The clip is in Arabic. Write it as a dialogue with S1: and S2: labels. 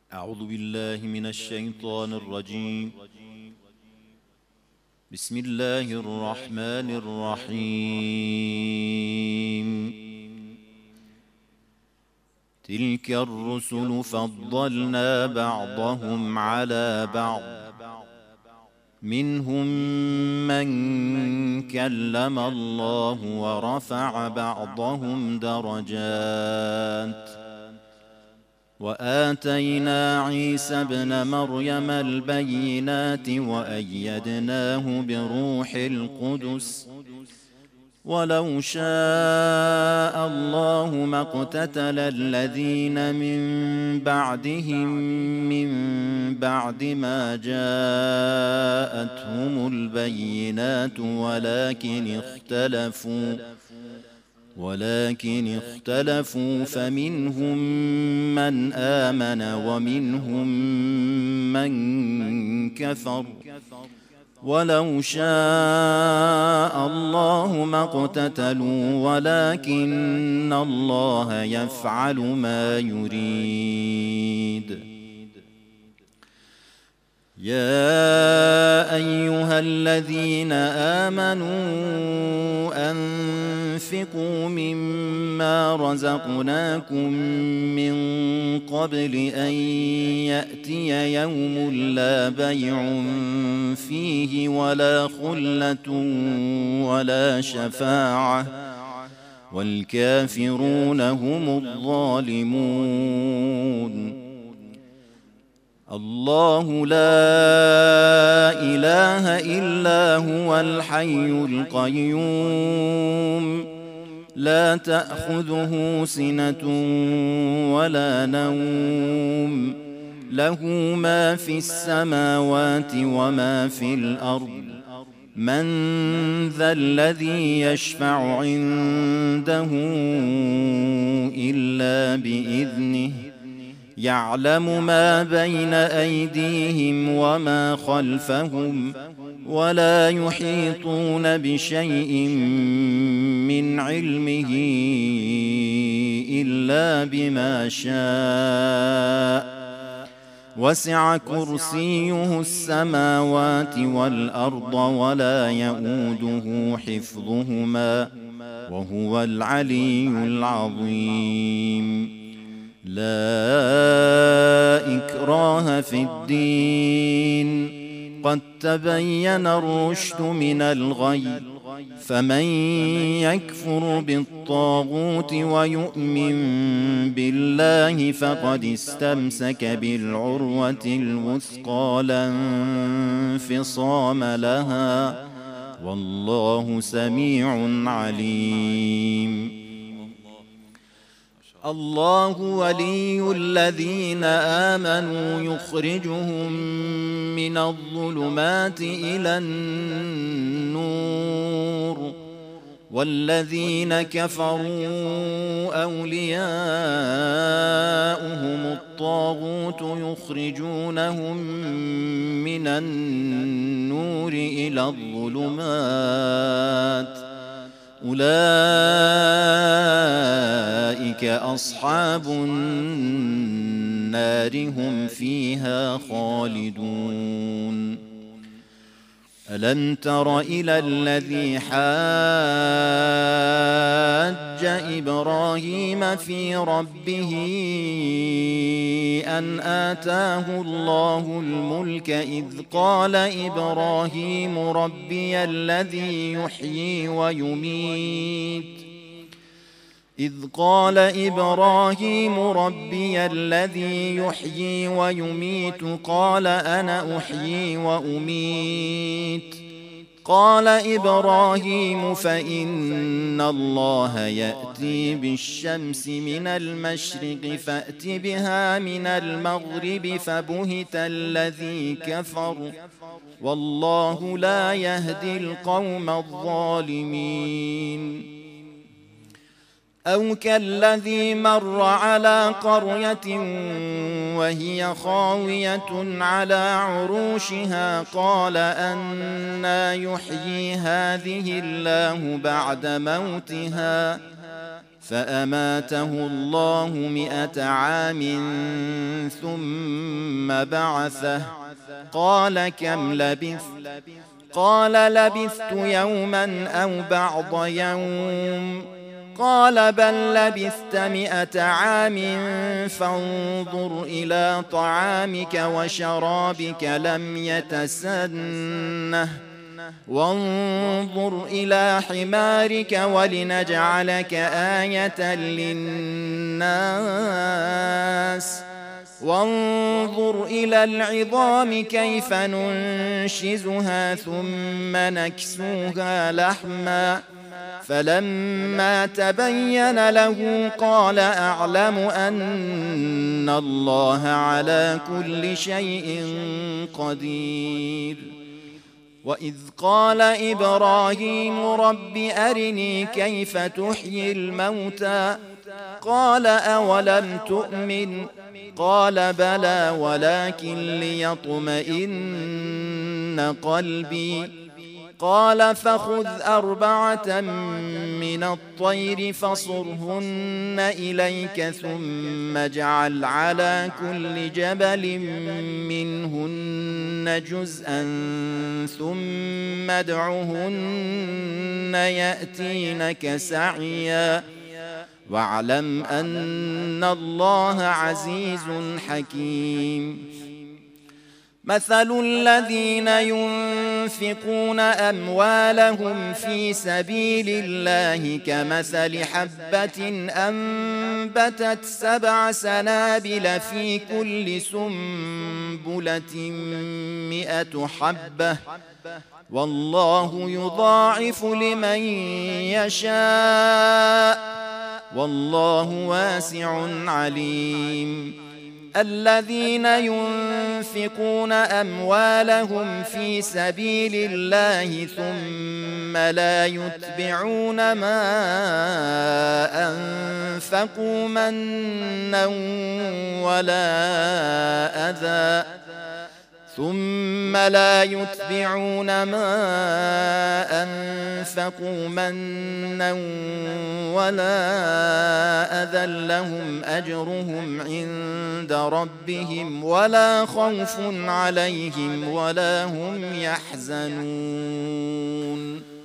S1: أعوذ بالله من الشيطان الرجيم. بسم الله الرحمن الرحيم. تلك الرسل فضلنا بعضهم على بعض، منهم من كلم الله ورفع بعضهم درجات، وآتينا عيسى ابن مريم البينات وأيدناه بروح القدس، ولو شاء الله ما اقتتل الذين من بعدهم من بعد ما جاءتهم البينات ولكن اختلفوا فمنهم من آمن ومنهم من كفر، ولو شاء الله ما اقتتلوا ولكن الله يفعل ما يريد. يا أيها الذين آمنوا أنفقوا مما رزقناكم من قبل أن يأتي يوم لا بيع فيه ولا خلة ولا شفاعة، والكافرون هم الظالمون. الله لا إله إلا هو الحي القيوم، لا تأخذه سنة ولا نوم، له ما في السماوات وما في الأرض. من ذا الذي يشفع عنده إلا بإذنه، يعلم ما بين أيديهم وما خلفهم، ولا يحيطون بشيء من علمه إلا بما شاء، وسع كرسيه السماوات والأرض ولا يئوده حفظهما وهو العلي العظيم. لا إكراه في الدين، قد تبين الرشد من الغي، فمن يكفر بالطاغوت ويؤمن بالله فقد استمسك بالعروة الوثقى لا انفصام لها، والله سميع عليم. الله ولي الذين آمنوا يخرجهم من الظلمات إلى النور، والذين كفروا أولياؤهم الطاغوت يخرجونهم من النور إلى الظلمات، أولئك أصحاب النار هم فيها خالدون. ألم تر إلى الذي حاج إبراهيم في ربه أن آتاه الله الملك، إذ قال إبراهيم ربي الذي يحيي ويميت قال أنا أحيي وأميت. قال إبراهيم فإن الله يأتي بالشمس من المشرق فأت بها من المغرب، فبهت الذي كفر، والله لا يهدي القوم الظالمين. أو كالذي مر على قرية وهي خاوية على عروشها قال أنى يحيي هذه الله بعد موتها، فأماته الله 100 عام ثم ثم بعثه قال كم لبثت قال لبثت يوما أو بعض يوم قال بل لبثت 100 عام فانظر إلى طعامك وشرابك لم يتسنه وانظر إلى حمارك ولنجعلك آية للناس وانظر إلى العظام كيف ننشزها ثم نكسوها لحما فلما تبين له قال أعلم أن الله على كل شيء قدير وإذ قال إبراهيم رب أرني كيف تحيي الموتى قال أولم تؤمن قال بلى ولكن ليطمئن قلبي قال فخذ 4 من الطير فصرهن إليك ثم اجعل على كل جبل منهن جزءا ثم ادعهن يأتينك سعيا واعلم أن الله عزيز حكيم مثل الذين ينفقون أموالهم في سبيل الله كمثل حبة أنبتت 7 سنابل في كل سنبلة 100 حبة والله يضاعف لمن يشاء والله واسع عليم الذين ينفقون أموالهم في سبيل الله ثم لا يتبعون ما أنفقوا منا ولا أذى لهم أجرهم عند ربهم ولا خوف عليهم ولا هم يحزنون